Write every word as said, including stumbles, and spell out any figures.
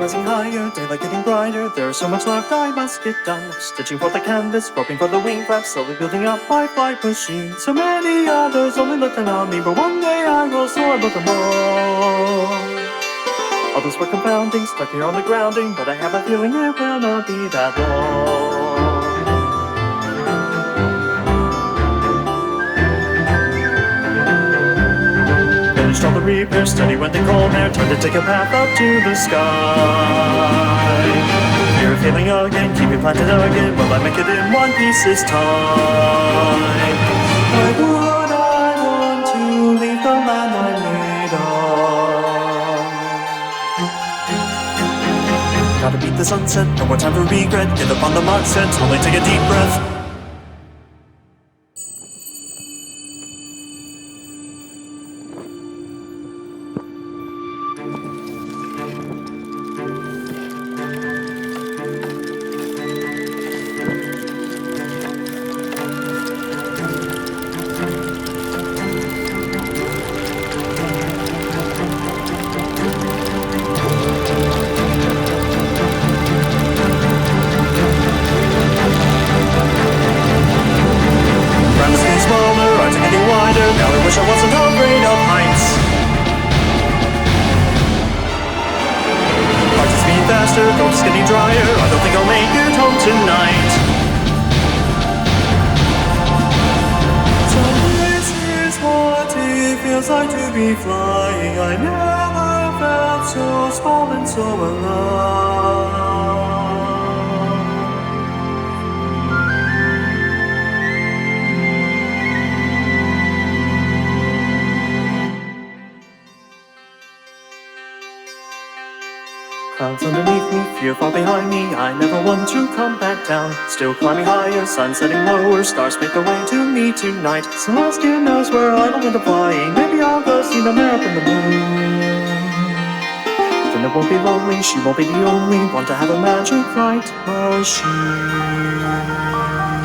rising higher, daylight getting brighter. There's so much left I must get done. Stitching for the canvas, groping for the wing flaps, slowly building up my flight machine. So many others only looking on me, but one day I will soar above them all. Others were confounding, stuck here on the grounding, but I have a feeling it will not be that long. Finished all the repairs, steady when they call there, time to take a path up to the sky. Fear of failing again, keep me planted again, will I make it in one piece this time? Why would I want to leave the land I'm made of? Gotta beat the sunset, no more time for regret. Get up on the mark set, only take a deep breath. Now I wish I wasn't afraid of heights. Heart is beating faster, throat's getting drier. I don't think I'll make it home tonight. So this is what it feels like to be flying. I never felt so small and so alive. Clouds underneath me, fear far behind me. I never want to come back down. Still climbing higher, sun setting lower. Stars make their way to me tonight. Celestia knows where I don't want to fly. Maybe I'll go see the map in the moon. Then it won't be lonely, she won't be the only one to have a magic flight machine.